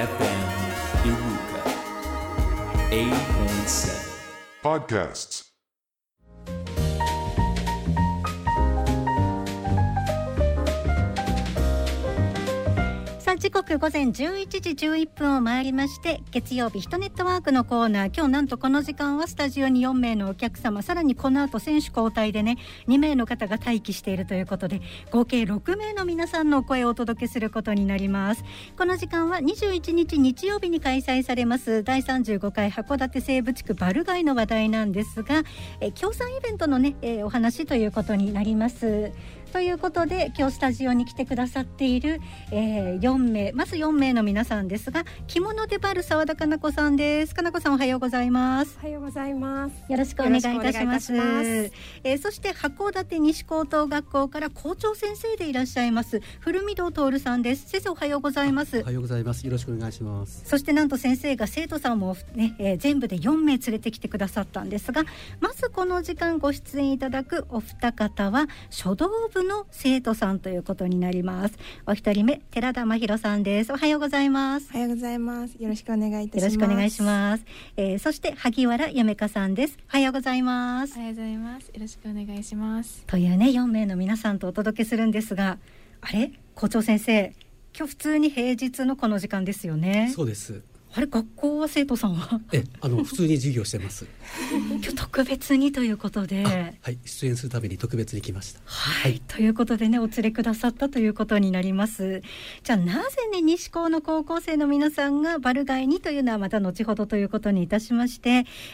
Iruka 8.7 Podcasts. 時刻午前11時11分を回りまして、月曜日ヒトネットワークのコーナー、今日なんとこの時間はスタジオに4名のお客様、さらにこの後選手交代でね2名の方が待機しているということで、合計6名の皆さんのお声をお届けすることになります。この時間は21日日曜日に開催されます第35回函館西部地区バルガイの話題なんですが、協賛イベントのね、お話ということになります。ということで今日スタジオに来てくださっている、4名、まず4名の皆さんですが、着物でバル澤田かな子さんです。かな子さん、おはようございます。 おはようございます。 よろしくお願いいたします。そして函館西高等学校から校長先生でいらっしゃいます古見堂徹さんです。先生、おはようございます。 おはようございます。よろしくお願いします。 そしてなんと先生が生徒さんも、ね全部で4名連れてきてくださったんですが、まずこの時間ご出演いただくお二方は書道部の生徒さんということになります。お一人目、寺田真宏さんです。おはようございます。 おはようございます。よろしくお願いいたします。 よろしくお願いします。そして萩原やめかさんです。おはようございます。 おはようございます。よろしくお願いします。 というね、4名の皆さんとお届けするんですが、あれ、校長先生、今日普通に平日のこの時間ですよね。 そうです。 あれ、学校は生徒さんは普通に授業してます今日特別にということで、 はい、出演するために特別に来ました。 はい、ということでね、お連れくださったということになります。じゃあなぜね、西高の高校生の皆さんがバルガイにというのはまた後ほどということにいたしまして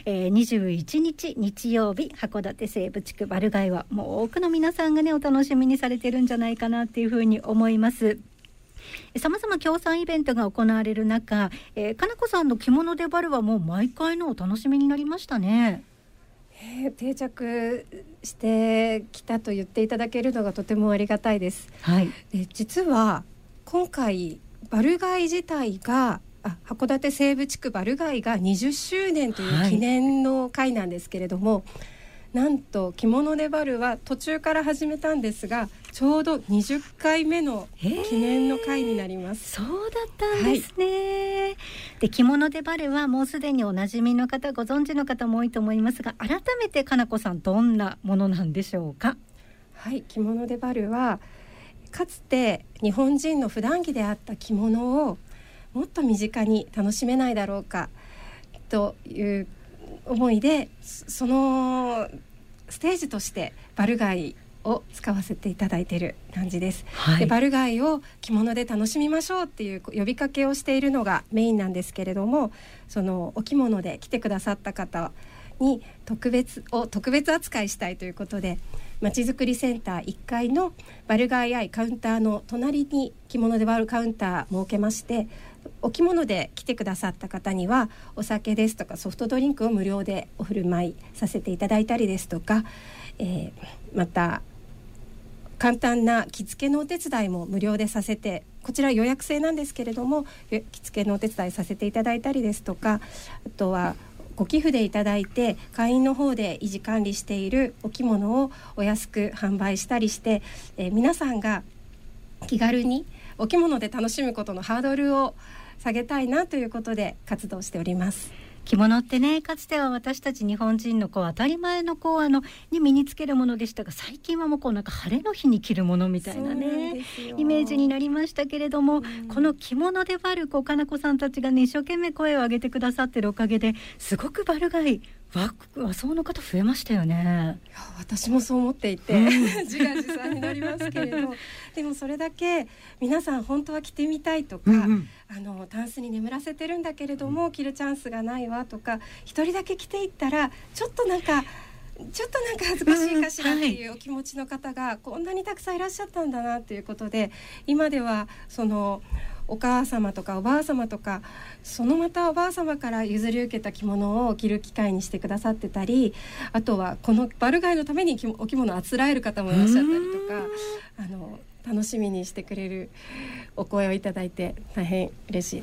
、21日日曜日函館西部地区バルガイはもう多くの皆さんがねお楽しみにされてるんじゃないかなっていうふうに思います。さまざま協賛イベントが行われる中、かなこさんの着物でバルはもう毎回のお楽しみになりましたね。 定着してきたと言っていただけるのがとてもありがたいです。 はい、 実は今回バルガイ自体が函館西部地区バルガイが20周年という記念の会なんですけれども、なんと着物でバルは途中から始めたんですが、ちょうど20回目の記念の会になります。 そうだったんですね。で、着物でバルはもうすでにおなじみの方、ご存知の方も多いと思いますが、改めてかなこさん、どんなものなんでしょうか。 はい、着物でバルはかつて日本人の普段着であった着物をもっと身近に楽しめないだろうかという思いで、そのステージとしてバルガイを使わせていただいている感じです。で、バルガイを着物で楽しみましょうっていう呼びかけをしているのがメインなんですけれども、そのお着物で来てくださった方に特別扱いしたいということで、まちづくりセンター1階のバルガイアイカウンターの隣に着物でバルカウンター設けまして、お着物で来てくださった方にはお酒ですとかソフトドリンクを無料でお振る舞いさせていただいたりですとか、また簡単な着付けのお手伝いも無料でさせて、こちら予約制なんですけれども着付けのお手伝いさせていただいたりですとか、あとはご寄付でいただいて会員の方で維持管理しているお着物をお安く販売したりして、皆さんが気軽にお着物で楽しむことのハードルを下げたいなということで活動しております。 着物ってね、かつては私たち日本人の当たり前のに身につけるものでしたが、最近はもうなんか晴れの日に着るものみたいなねイメージになりましたけれども、この着物でバルかなこさんたちがね一生懸命声を上げてくださってるおかげで、すごくバルガイ和装の方増えましたよね。 いや、私もそう思っていて、自画自賛になりますけれどでもそれだけ皆さん本当は着てみたいとか、タンスに眠らせてるんだけれども着るチャンスがないわとか、一人だけ着ていったらちょっとなんか恥ずかしいかしらっていうお気持ちの方がこんなにたくさんいらっしゃったんだなということで、今ではそのお母様とかおばあ様とか、そのまたおばあ様から譲り受けた着物を着る機会にしてくださってたり、あとはこのバルガイのためにお着物をあつらえる方もいらっしゃったりとか、楽しみにしてくれるお声をいただいて大変嬉しいです。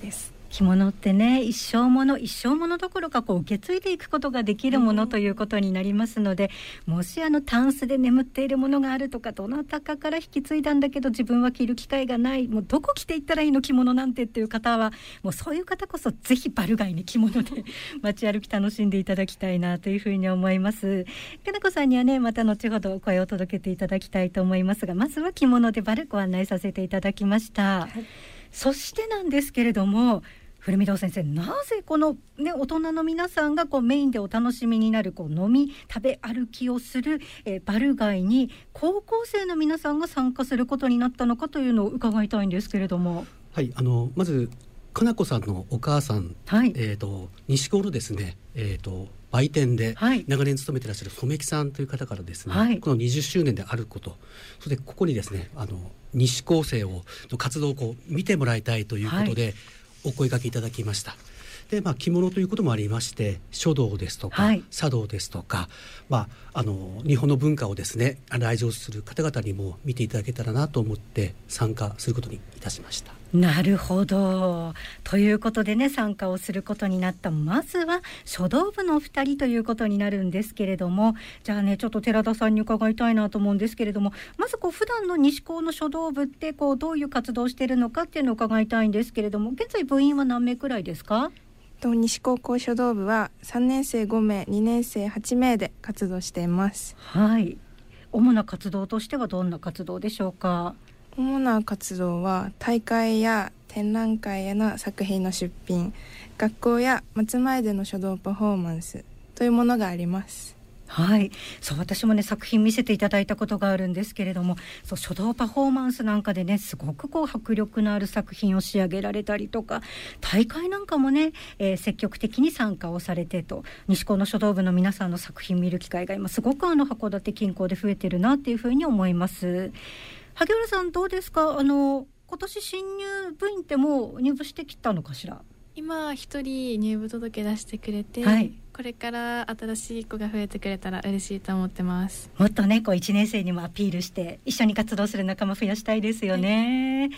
着物ってね、一生ものどころか受け継いでいくことができるものということになりますので、もしタンスで眠っているものがあるとか、どなたかから引き継いだんだけど自分は着る機会がない、もうどこ着ていったらいいの着物なんてっていう方は、もうそういう方こそぜひバルガイに着物で街歩き楽しんでいただきたいなというふうに思います。かなこさんにはね、また後ほどお声を届けていただきたいと思いますが、まずは着物でバルご案内させていただきました、はい。そしてなんですけれども、古見堂先生、なぜこの、ね、大人の皆さんがメインでお楽しみになる飲み食べ歩きをする、バルガイに高校生の皆さんが参加することになったのかというのを伺いたいんですけれども。 はい、まずかなこさんのお母さん、はい、西高のですね、売店で長年勤めていらっしゃる染木さんという方からですね、はい、この20周年であること、それでここにですね、西高生の活動を見てもらいたいということで、はい、お声掛けいただきました。で、着物ということもありまして、書道ですとか、はい、茶道ですとか、日本の文化をですね、来場する方々にも見ていただけたらなと思って参加することにいたしました。 なるほど。ということでね、参加をすることになった、まずは書道部のお二人ということになるんですけれども、じゃあね、ちょっと寺田さんに伺いたいなと思うんですけれども、まず普段の西高の書道部ってどういう活動をしているのかっていうのを伺いたいんですけれども、現在部員は何名くらいですか？ 西高校書道部は3年生5名、2年生8名で活動しています。 はい。主な活動としてはどんな活動でしょうか？ 主な活動は大会や展覧会への作品の出品、学校や松前での書道パフォーマンスというものがあります。 はい、そう私もね作品見せていただいたことがあるんですけれども、そう書道パフォーマンスなんかでね、すごく迫力のある作品を仕上げられたりとか、大会なんかもね、積極的に参加をされてと、西高の書道部の皆さんの作品見る機会が今すごく函館近郊で増えてるなっていうふうに思います。萩原さんどうですか？今年新入部員ってもう入部してきたのかしら？ 今一人入部届出してくれて、はい、これから新しい子が増えてくれたら嬉しいと思ってます。 もっとね1年生にもアピールして一緒に活動する仲間増やしたいですよね、はい、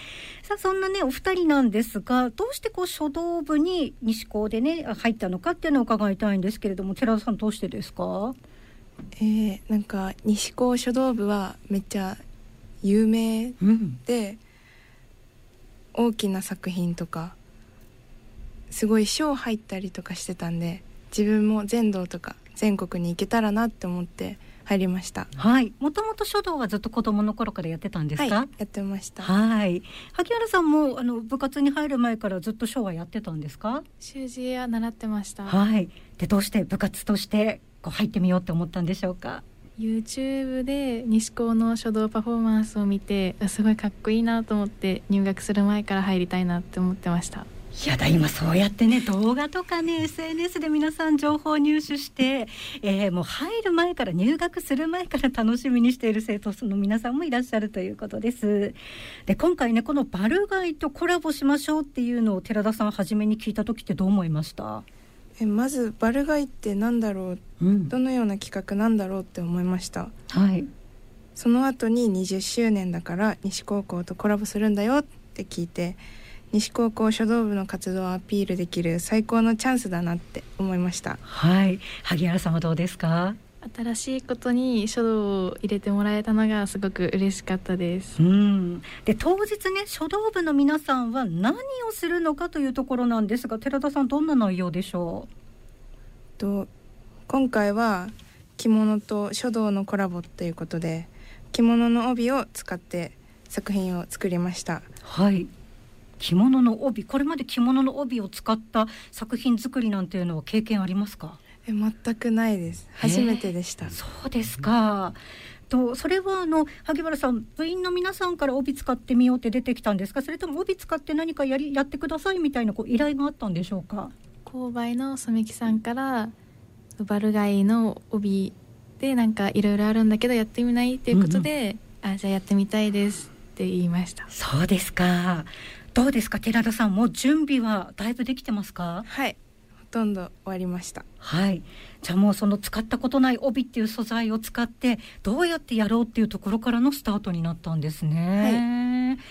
さあそんなねお二人なんですが、どうして書道部に西高でね入ったのかっていうのを伺いたいんですけれども、寺田さんどうしてですか？ なんか西高書道部はめっちゃ有名で、大きな作品とかすごい賞入ったりとかしてたんで、自分も全道とか全国に行けたらなって思って入りました。 はい。もともと書道はずっと子供の頃からやってたんですか？ はい、やってました。 はい。萩原さんも部活に入る前からずっと書はやってたんですか？ 習字は習ってました。 はい。でどうして部活として入ってみようって思ったんでしょうか ？YouTube で西高の書道パフォーマンスを見て、すごいかっこいいなと思って入学する前から入りたいなって思ってました。 いやだ今そうやってね動画とかね SNS で皆さん情報入手して、もう入る前から入学する前から楽しみにしている生徒の皆さんもいらっしゃるということです。で今回ねこのバルガイとコラボしましょうっていうのを寺田さん初めに聞いた時ってどう思いました？ まずバルガイってなんだろう、どのような企画なんだろうって思いました。 はい。 その後に20周年だから西高校とコラボするんだよって聞いて、西高校書道部の活動をアピールできる最高のチャンスだなって思いました。 はい。萩原さんはどうですか？ 新しいことに書道を入れてもらえたのがすごく嬉しかったです。 で当日ね書道部の皆さんは何をするのかというところなんですが、寺田さんどんな内容でしょう？今回は着物と書道のコラボということで、着物の帯を使って作品を作りました。 はい。着物の帯、これまで着物の帯を使った作品作りなんていうのは経験ありますか？ 全くないです。初めてでした。 そうですか。それは萩原さん、部員の皆さんから帯使ってみようって出てきたんですか？それとも帯使って何かやってくださいみたいな依頼があったんでしょうか？ 購買の染木さんからバルガイの帯でなんかいろいろあるんだけどやってみないっていうことで、じゃあやってみたいですって言いました。 そうですか。どうですか寺田さん、もう準備はだいぶできてますか？ はい、ほとんど終わりました。 はい。じゃあもうその使ったことない帯っていう素材を使ってどうやってやろうっていうところからのスタートになったんですね。はい。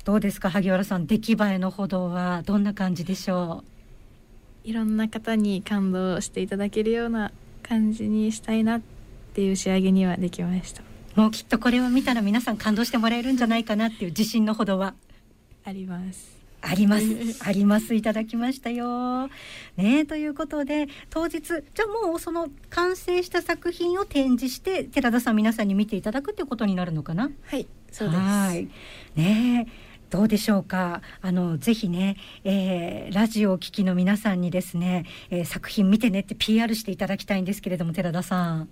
どうですか萩原さん、出来栄えのほどはどんな感じでしょう。いろんな方に感動していただけるような感じにしたいなっていう仕上げにはできました。 もうきっとこれを見たら皆さん感動してもらえるんじゃないかなっていう自信のほどはありますありますあります。いただきましたよ、ね、ということで当日じゃあもうその完成した作品を展示して寺田さん皆さんに見ていただくということになるのかな。 はいそうです。 はいね、どうでしょうか。ぜひね、ラジオを聴きの皆さんにですね、作品見てねって PR していただきたいんですけれども寺田さん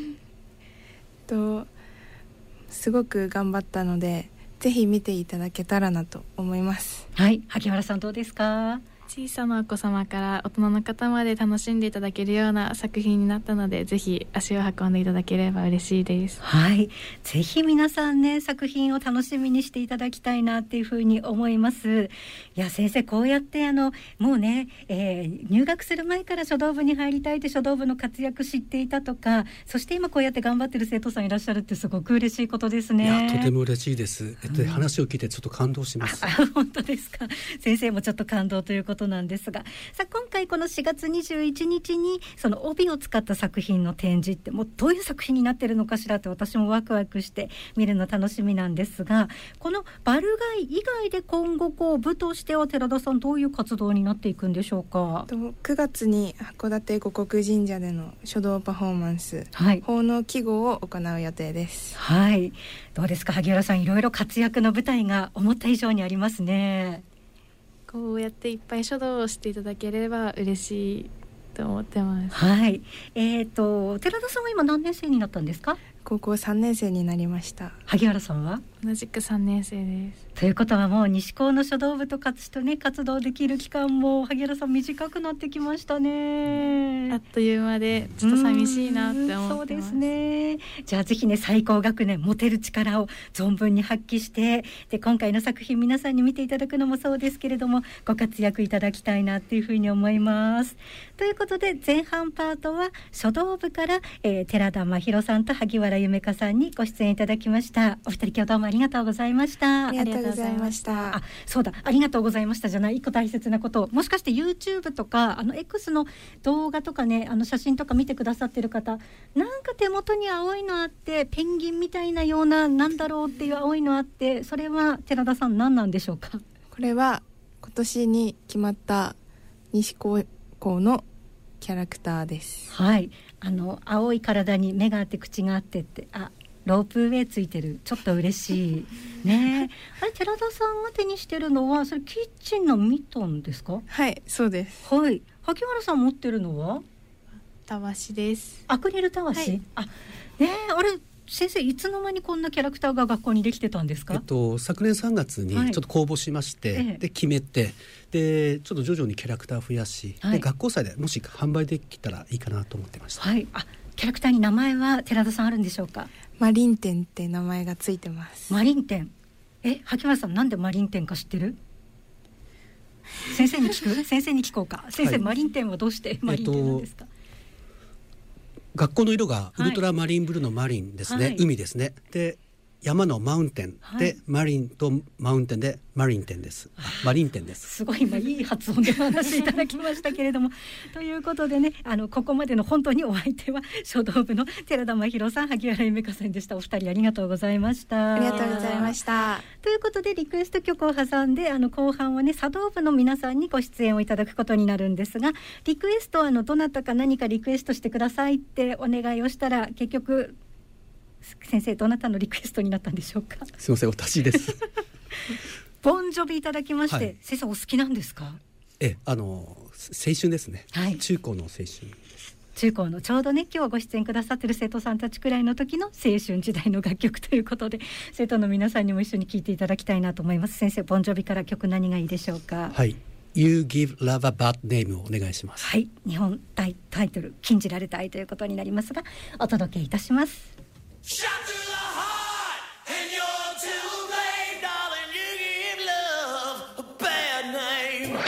すごく頑張ったのでぜひ見ていただけたらなと思います。 はい、萩原さんどうですか。 小さなお子様から大人の方まで楽しんでいただけるような作品になったのでぜひ足を運んでいただければ嬉しいです。 はい、ぜひ皆さんね作品を楽しみにしていただきたいなっていうふうに思います。いや先生こうやってもうね、入学する前から書道部に入りたいって書道部の活躍知っていたとかそして今こうやって頑張ってる生徒さんいらっしゃるってすごく嬉しいことですね。 いやとても嬉しいです、話を聞いてちょっと感動します。 本当ですか。先生もちょっと感動ということなんですがさあ今回この4月21日にその帯を使った作品の展示ってもうどういう作品になってるのかしらって私もワクワクして見るの楽しみなんですがこのバルガイ以外で今後こう部としては寺田さんどういう活動になっていくんでしょうか。 9月に函館護国神社での書道パフォーマンス、奉納揮毫を行う予定です。 はい、どうですか萩原さんいろいろ活躍の舞台が思った以上にありますね。 こうやっていっぱい書道をしていただければ嬉しいと思ってます。 はい、寺田さんは今何年生になったんですか。 高校3年生になりました。 萩原さんは同じく3年生です。 ということはもう西高の書道部とね活動できる期間も萩原さん短くなってきましたね。 あっという間でちょっと寂しいなって思ってます。 そうですね。じゃあぜひね最高学年持てる力を存分に発揮してで今回の作品皆さんに見ていただくのもそうですけれどもご活躍いただきたいなっていうふうに思います。ということで前半パートは書道部から、寺田真宏さんと萩原夢香さんにご出演いただきました。お二人今日どうもありがとうございました。 ありがとうございました。 あ、そうだ、ありがとうございましたじゃない一個大切なこともしかして YouTube とかX の動画とかね写真とか見てくださってる方なんか手元に青いのあってペンギンみたいなようななんだろうっていう青いのあってそれは寺田さん何なんでしょうか。 これは今年に決まった西高校のキャラクターです。 はい、青い体に目があって口があってってロープウェイついてるちょっと嬉しいね。あれ寺田さんが手にしてるのはそれキッチンのミトンですか。 はいそうです。 はい、萩原さん持ってるのはたわしです。 アクリルたわし、はい、あれ先生いつの間にこんなキャラクターが学校にできてたんですか。 昨年3月にちょっと公募しまして、で決めてでちょっと徐々にキャラクター増やし、で学校祭でもし販売できたらいいかなと思ってました。 はい、キャラクターに名前は寺田さんあるんでしょうか。 マリンテンって名前がついてます。 マリンテン萩原さんなんでマリンテンか知ってる。先生に聞く先生に聞こうか。先生、マリンテンはどうしてマリンテンなんですか。 学校の色がウルトラマリンブルーのマリンですね、海ですね。で山のマウンテンで、マリンとマウンテンでマリンテンです。マリンテンです。 すごい今いい発音でお話しいただきましたけれどもということでねここまでの本当にお相手は書道部の寺田真宏さん萩原夢香さんでした。お二人ありがとうございました。 ありがとうございました。 ということでリクエスト曲を挟んで後半はね茶道部の皆さんにご出演をいただくことになるんですがリクエストはどなたか何かリクエストしてくださいってお願いをしたら結局先生どなたのリクエストになったんでしょうか。 すいません私ですボンジョビいただきまして、先生お好きなんですか。 青春ですね、中高の青春です。 中高のちょうどね今日ご出演くださってる生徒さんたちくらいの時の青春時代の楽曲ということで生徒の皆さんにも一緒に聴いていただきたいなと思います。先生ボンジョビから曲何がいいでしょうか。 はい、You Give Love a Bad Name をお願いします。 はい、日本タイトル禁じられた愛ということになりますがお届けいたします。Shot to the heart and you're too late, darling. You give love a bad name.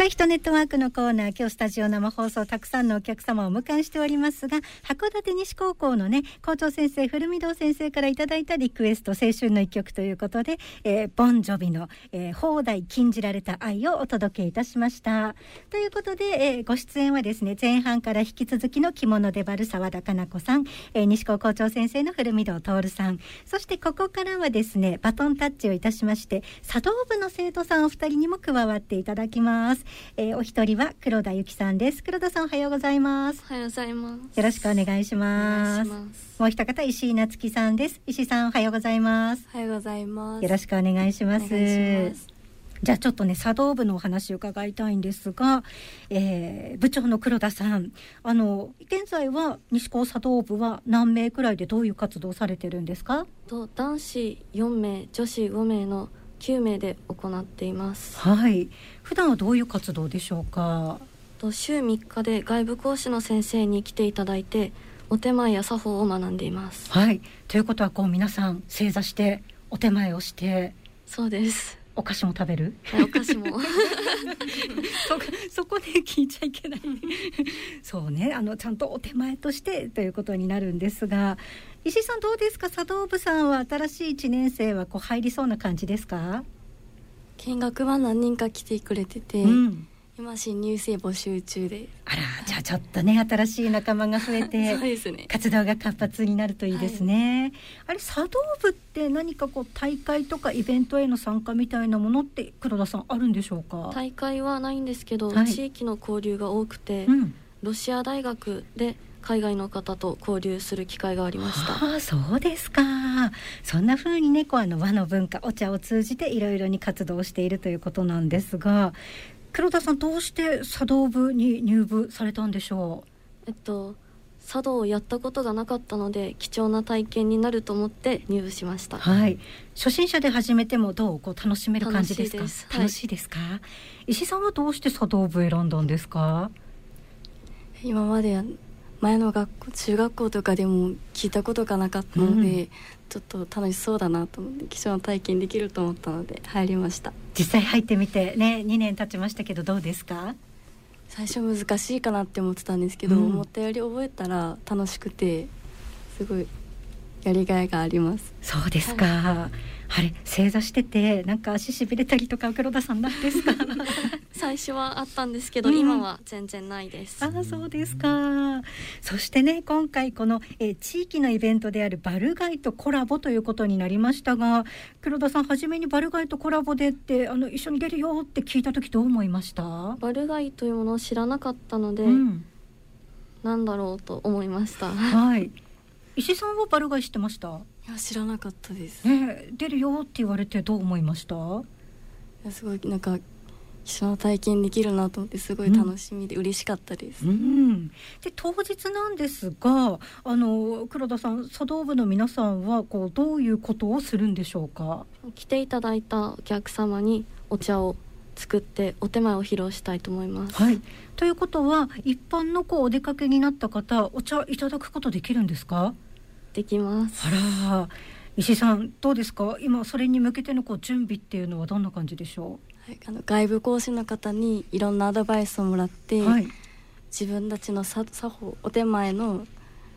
あヒトネットワークのコーナー、今日スタジオ生放送たくさんのお客様をお迎えしておりますが、函館西高校のね校長先生古見堂先生からいただいたリクエスト、青春の一曲ということで、ボンジョビの、放題禁じられた愛をお届けいたしました。ということで、ご出演はですね、前半から引き続きの着物でバル澤田かな子さん、西高校長先生の古見堂徹さん、そしてここからはですねバトンタッチをいたしまして、茶道部の生徒さんお二人にも加わっていただきます。お一人は黒田由紀さんです。黒田さんおはようございます。 おはようございます。 よろしくお願いします。もう一方石井夏樹さんです。石井さんおはようございます。 おはようございます。 よろしくお願いします。じゃあちょっとね茶道部のお話を伺いたいんですが、部長の黒田さん、現在は西高茶道部は何名くらいでどういう活動をされてるんですか？ 男子4名女子5名の9名で行っています。 はい。普段はどういう活動でしょうか？ 週3日で外部講師の先生に来ていただいてお手前や作法を学んでいます。 はい。ということは皆さん正座してお手前をして。 そうです。 お菓子も食べる？ はい、お菓子もそこで聞いちゃいけないそうね、ちゃんとお手前としてということになるんですが、石井さんどうですか？茶道部さんは新しい1年生は入りそうな感じですか？ 見学は何人か来てくれてて、今新入生募集中で。 あら、じゃあちょっとね新しい仲間が増えてそうですね、 活動が活発になるといいですね。あれ茶道部って何か大会とかイベントへの参加みたいなものって黒田さんあるんでしょうか？ 大会はないんですけど、地域の交流が多くて、ロシア大学で海外の方と交流する機会がありました。 そうですか。そんな風にね和の文化お茶を通じていろいろに活動しているということなんですが、黒田さんどうして茶道部に入部されたんでしょう？ 茶道をやったことがなかったので貴重な体験になると思って入部しました。 はい。初心者で始めてもどう楽しめる感じですか？ 楽しいです。 か？石井さんはどうして茶道部選んだんですか？ 今まで前の中学校とかでも聞いたことがなかったので、ちょっと楽しそうだなと思って貴重な体験できると思ったので入りました。 実際入ってみてね2年経ちましたけどどうですか？ 最初難しいかなって思ってたんですけど、思ったより覚えたら楽しくてすごいやりがいがあります。 そうですか。あれ正座しててなんか足しびれたりとか黒田さんなんですか？ 最初はあったんですけど、今は全然ないです。 そうですか。そしてね今回この、地域のイベントであるバルガイとコラボということになりましたが、黒田さん初めにバルガイとコラボでって一緒に出るよって聞いた時どう思いました？ バルガイというものを知らなかったので、なんだろうと思いました。 はい。石井さんはバルガイ知ってました？ いや知らなかったです。 出るよって言われてどう思いました？いやすごい貴重な体験できるなと思ってすごい楽しみで嬉しかったです。 で当日なんですが黒田さん茶道部の皆さんはどういうことをするんでしょうか？ 来ていただいたお客様にお茶を作ってお手前を披露したいと思います。 はい。ということは一般のお出かけになった方お茶いただくことできるんですか？ できます。 あら、石井さんどうですか？今それに向けての準備っていうのはどんな感じでしょう？外部講師の方にいろんなアドバイスをもらって、自分たちの作法お手前の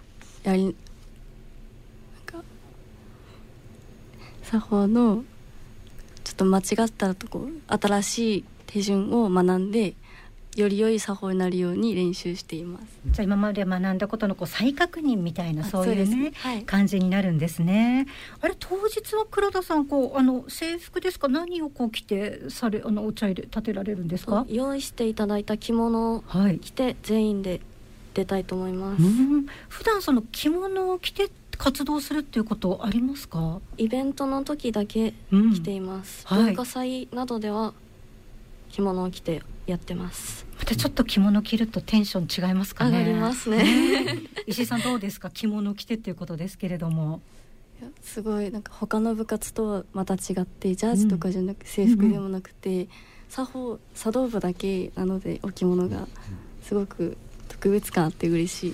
作法のちょっと間違ったら新しい手順を学んでより良い作法になるように練習しています。 じゃあ今まで学んだことの再確認みたいなそういうね、感じになるんですね。あれ当日は黒田さん制服ですか？何を着てお茶入れ立てられるんですか？ 用意していただいた着物を着て全員で出たいと思います。 普段着物を着て活動するっていうことありますか？ イベントの時だけ着ています。文化祭などでは着物を着てやってます。 またちょっと着物着るとテンション違いますかね？ 上がりますね。 石井さんどうですか？着物着てっていうことですけれども。 いやすごい他の部活とはまた違ってジャージとかじゃなく制服でもなくて、茶道部だけなのでお着物がすごく特別感あって嬉しい。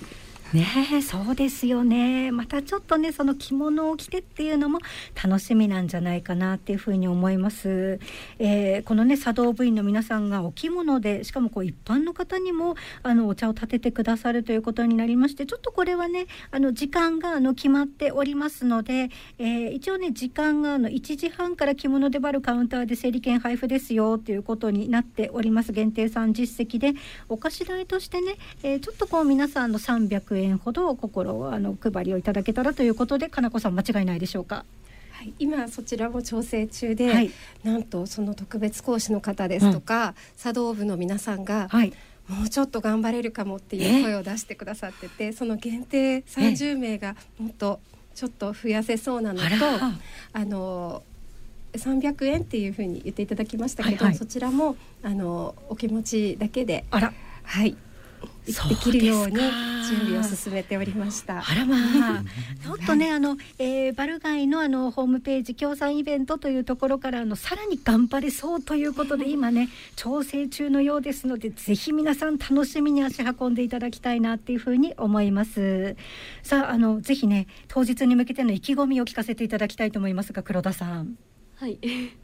ねえ、そうですよね。またちょっとね、その着物を着てっていうのも楽しみなんじゃないかなっていうふうに思います。このね、茶道部員の皆さんがお着物で、しかもこう一般の方にもお茶を立ててくださるということになりまして、ちょっとこれはね、時間が決まっておりますので、一応ね、時間が1時半から着物でバルカウンターで整理券配布ですよということになっております。限定3実績で、お菓子代としてね、ちょっとこう皆さんの300円ほど心を配りをいただけたらということで、かなこさん間違いないでしょうか？ はい、今そちらも調整中で、はい、なんとその特別講師の方ですとか、茶道部の皆さんが、はい、もうちょっと頑張れるかもっていう声を出してくださってて、その限定30名がもっとちょっと増やせそうなのと、300円っていうふうに言っていただきましたけど、はいはい、そちらもお気持ちだけで、はい、できるように準備を進めておりました。 あらまあちょっとね、バルガイのホームページ協賛イベントというところからさらに頑張れそうということで今ね調整中のようですので、ぜひ皆さん楽しみに足運んでいただきたいなっていうふうに思います。さあ、ぜひね当日に向けての意気込みを聞かせていただきたいと思いますが、黒田さん。 はい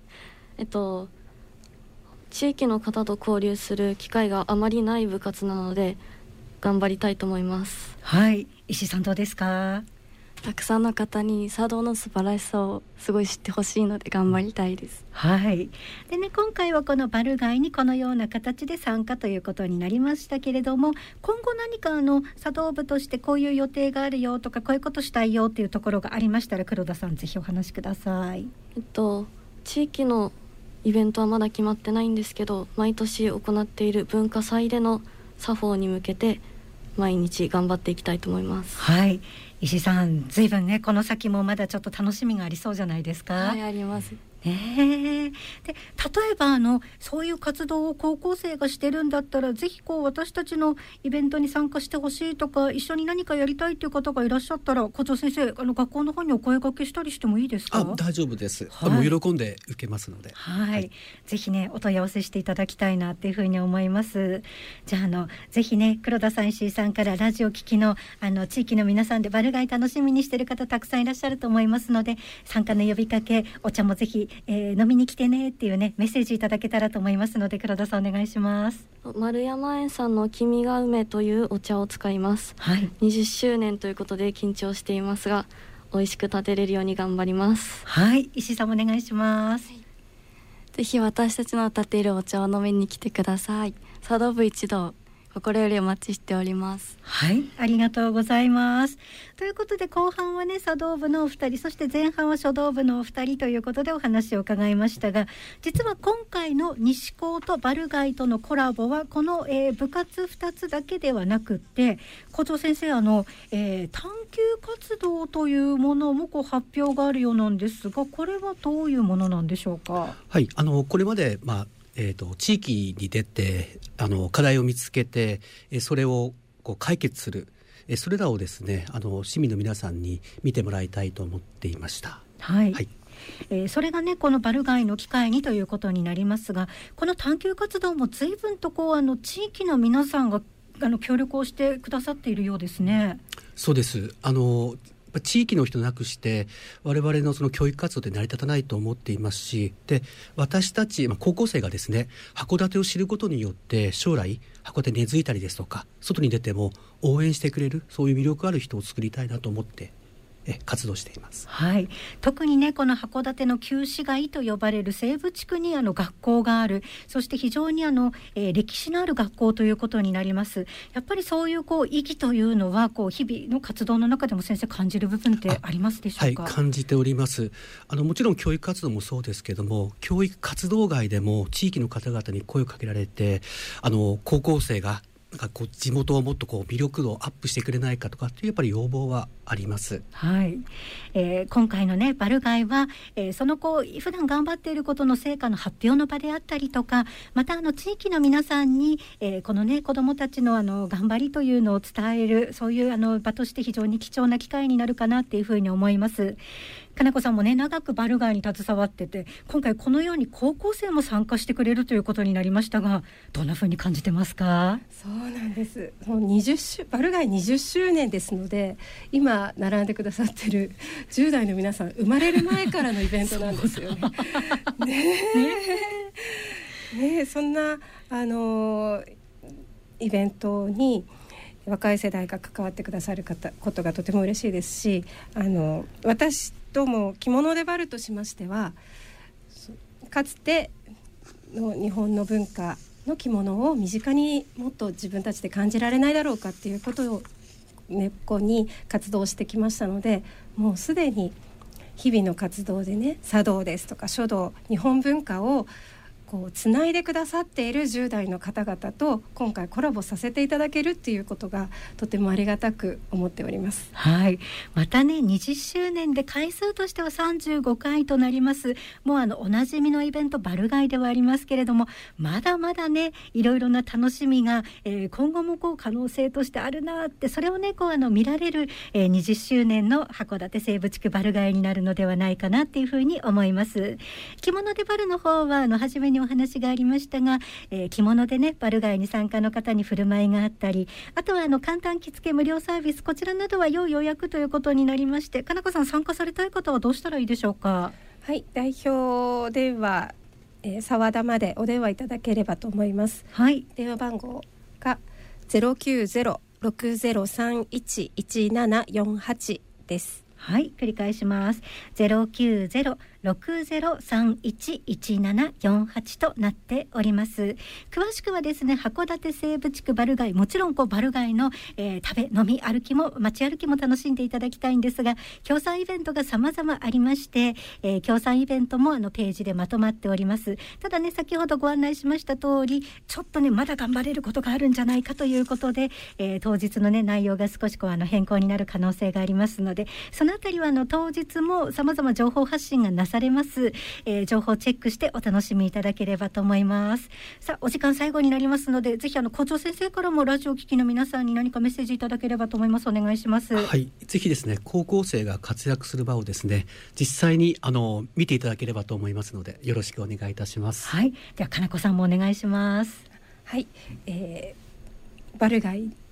地域の方と交流する機会があまりない部活なので頑張りたいと思います。 はい、石井さんどうですか？ たくさんの方に茶道の素晴らしさをすごい知ってほしいので頑張りたいです。 はい。でね、今回はこのバルガイにこのような形で参加ということになりましたけれども、今後何か茶道部としてこういう予定があるよとかこういうことしたいよっていうところがありましたら、黒田さんぜひお話しください。 地域のイベントはまだ決まってないんですけど、毎年行っている文化祭での作法に向けて毎日頑張っていきたいと思います。 はい、石井さん随分ねこの先もまだちょっと楽しみがありそうじゃないですか？ はい、あります。 で例えばそういう活動を高校生がしてるんだったら、ぜひ私たちのイベントに参加してほしいとか、一緒に何かやりたいという方がいらっしゃったら、校長先生学校の方にお声掛けしたりしてもいいですか？ 大丈夫です、はい、もう喜んで受けますので、 はい、ぜひねお問い合わせしていただきたいなっていうふうに思います。じゃあぜひね黒田さん石井さんからラジオ聞きの地域の皆さんでバルガイ楽しみにしてる方たくさんいらっしゃると思いますので、参加の呼びかけ、お茶もぜひ飲みに来てねっていうねメッセージいただけたらと思いますので、黒田さんお願いします。 丸山園さんの君が梅というお茶を使います、はい、20周年ということで緊張していますが美味しく立てれるように頑張ります。 はい、石井さんお願いします。 ぜひ私たちの立ているお茶を飲みに来てください。茶道部一同心よりお待ちしております。 はい、ありがとうございます。ということで後半はね茶道部のお二人、そして前半は書道部のお二人ということでお話を伺いましたが、実は今回の西高とバルガイとのコラボはこの、部活2つだけではなくって、校長先生探究活動というものも発表があるようなんですが、これはどういうものなんでしょうか？ はい、これまで地域に出て課題を見つけてそれを解決する、それらをですね市民の皆さんに見てもらいたいと思っていました。 はい、はい、それがねこのバルガイの機会にということになりますが、この探究活動も随分と地域の皆さんが協力をしてくださっているようですね。 そうです。地域の人なくして我々のその教育活動で成り立たないと思っていますし、で私たち、高校生がですね函館を知ることによって将来函館に根付いたりですとか外に出ても応援してくれる、そういう魅力ある人を作りたいなと思って活動しています。 はい、特にねこの函館の旧市街と呼ばれる西部地区に学校がある、そして非常に歴史のある学校ということになります。やっぱりそういう意義というのは日々の活動の中でも先生感じる部分ってありますでしょうか？ はい、感じております。もちろん教育活動もそうですけども、教育活動外でも地域の方々に声をかけられて高校生が地元をもっと魅力度をアップしてくれないかとかっていうやっぱり要望はあります。 はい、今回のねバルガイは、その普段頑張っていることの成果の発表の場であったりとか、また地域の皆さんに、このね子どもたちの頑張りというのを伝える、そういう場として非常に貴重な機会になるかなっていうふうに思います。 金子さんもね長くバルガイに携わってて、今回このように高校生も参加してくれるということになりましたが、どんな風に感じてますか？ そうなんです。もうバルガイ20周年ですので、今並んでくださってる10代の皆さん生まれる前からのイベントなんですよね。ね、そんなイベントに若い世代が関わってくださることがとても嬉しいですし、私ども着物でバルとしましては、かつての日本の文化の着物を身近にもっと自分たちで感じられないだろうかっていうことを根っこに活動してきましたので、もうすでに日々の活動でね、茶道ですとか書道、日本文化をこうつないでくださっている10代の方々と今回コラボさせていただけるっていうことがとてもありがたく思っております。 はい、またね20周年で回数としては35回となります。もうおなじみのイベントバルガイではありますけれども、まだまだねいろいろな楽しみが、今後もこう可能性としてあるなって、それをねこう見られる、20周年の函館西部地区バルガイになるのではないかなっていうふうに思います。着物でバルの方は初めにお話がありましたが、着物でねバルガイに参加の方に振る舞いがあったり、あとは簡単着付け無料サービス、こちらなどは要予約ということになりまして、金子さん参加されたい方はどうしたらいいでしょうか？ はい、代表電話、沢田までお電話いただければと思います。 はい、 電話番号が 090-6031-1748 です。 はい、繰り返します。090-6031-1748 となっております。詳しくはですね、函館西部地区バルガイ、もちろんバルガイの、食べ飲み歩きも街歩きも楽しんでいただきたいんですが、協賛イベントが様々ありまして、協賛イベントもページでまとまっております。ただね、先ほどご案内しました通り、ちょっとねまだ頑張れることがあるんじゃないかということで、当日のね内容が少し変更になる可能性がありますので、そのあたりは当日も様々情報発信がなされます。情報チェックしてお楽しみいただければと思います。さあ、お時間最後になりますので、ぜひ校長先生からもラジオ聴きの皆さんに何かメッセージいただければと思います。お願いします。 はい、ぜひですね高校生が活躍する場をですね実際に見ていただければと思いますので、よろしくお願いいたします。 はい、では金子さんもお願いします。 はい、バルガイ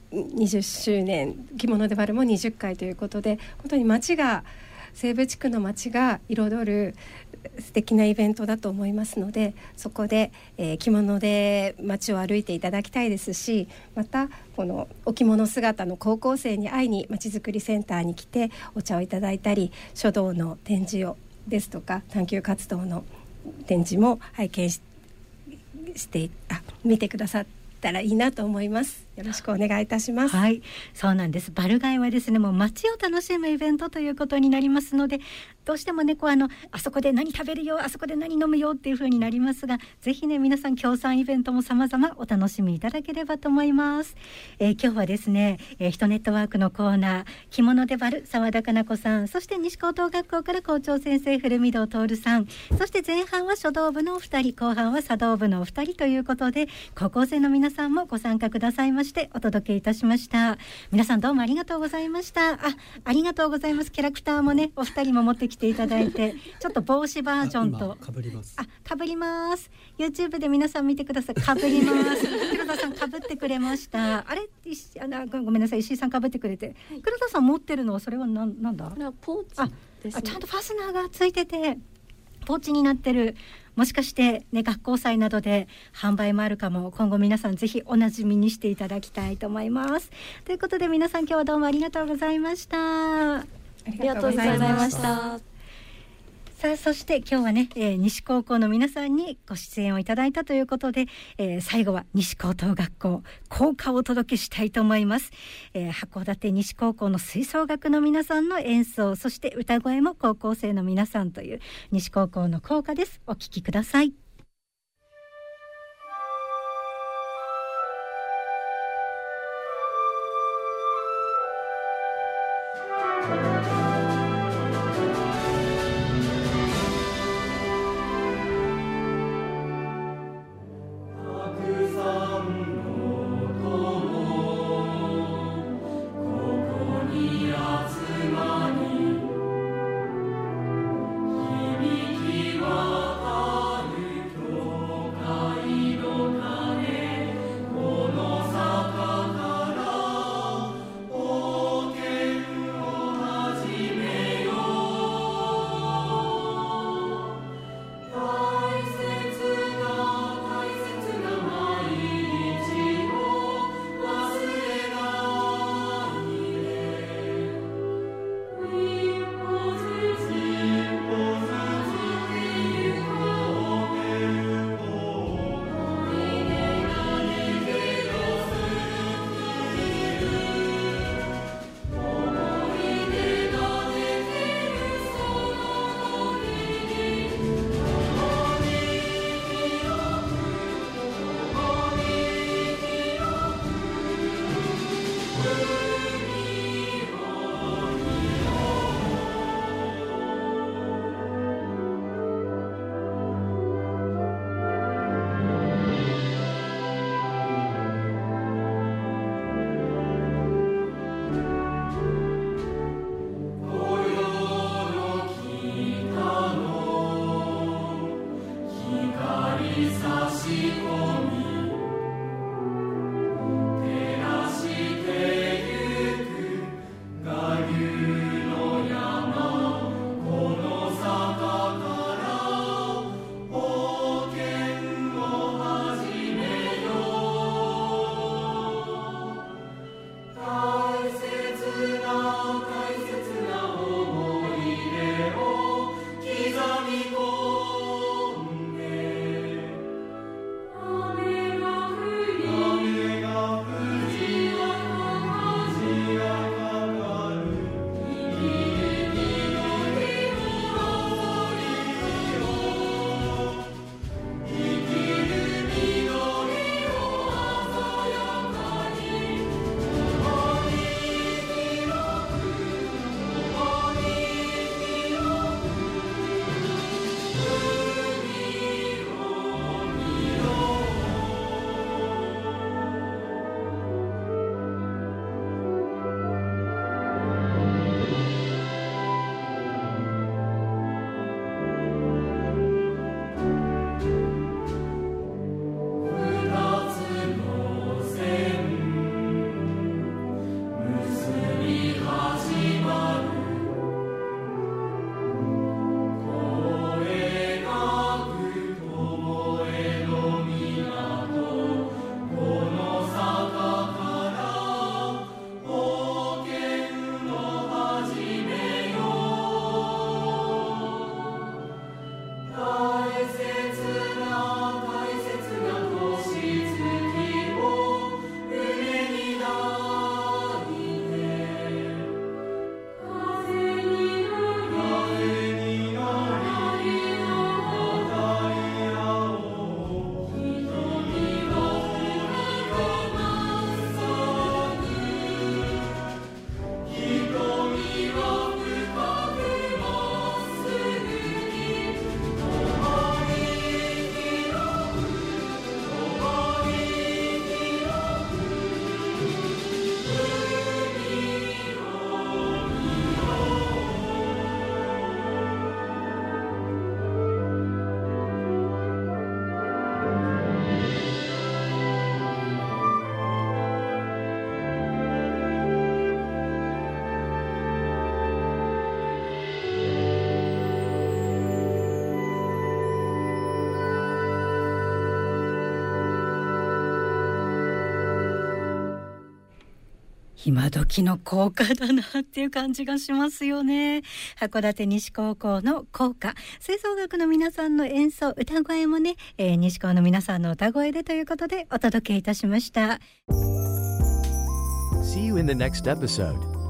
20周年、着物でバルも20回ということで、本当に西部地区の街が彩る素敵なイベントだと思いますので、そこで、着物で街を歩いていただきたいですし、またこのお着物姿の高校生に会いにまちづくりセンターに来てお茶をいただいたり、書道の展示ですとか探究活動の展示も拝見して見てくださったらいいなと思います。よろしくお願いいたします。 はい、そうなんです。バルガイはですね、もう街を楽しむイベントということになりますので、どうしてもねあそこで何食べるよ、あそこで何飲むよっていう風になりますが、ぜひね皆さん協賛イベントも様々お楽しみいただければと思います。今日はですね、ヒトネットワークのコーナー、着物でバル澤田加奈子さん、そして西高等学校から校長先生古見堂徹さん、そして前半は書道部のお二人、後半は茶道部のお二人ということで、高校生の皆さんもご参加くださいましてお届けいたしました。皆さんどうもありがとうございました。ありがとうございます。キャラクターもねお二人も持ってきていただいて、ちょっと帽子バージョンとかぶります。 かぶります。 YouTube で皆さん見てください。かぶります黒田さんかぶってくれました。あれごめんなさい、石井さんかぶってくれて、はい、黒田さん持ってるのはそれはなんだ？ これはポーチですね。 ちゃんとファスナーがついててポーチになってる。もしかしてね、学校祭などで販売もあるかも。今後皆さんぜひおなじみにしていただきたいと思います。ということで皆さん今日はどうもありがとうございました。 ありがとうございました。 さあ、そして今日はね、西高校の皆さんにご出演をいただいたということで、最後は西高等学校校歌をお届けしたいと思います。函館西高校の吹奏楽の皆さんの演奏、そして歌声も高校生の皆さんという西高校の校歌です。お聴きください。 今時の校歌だなっていう感じがしますよね。函館西高校の校歌、吹奏楽の皆さんの演奏、歌声もね、西高の皆さんの歌声でということでお届けいたしました。 See you in the next episode.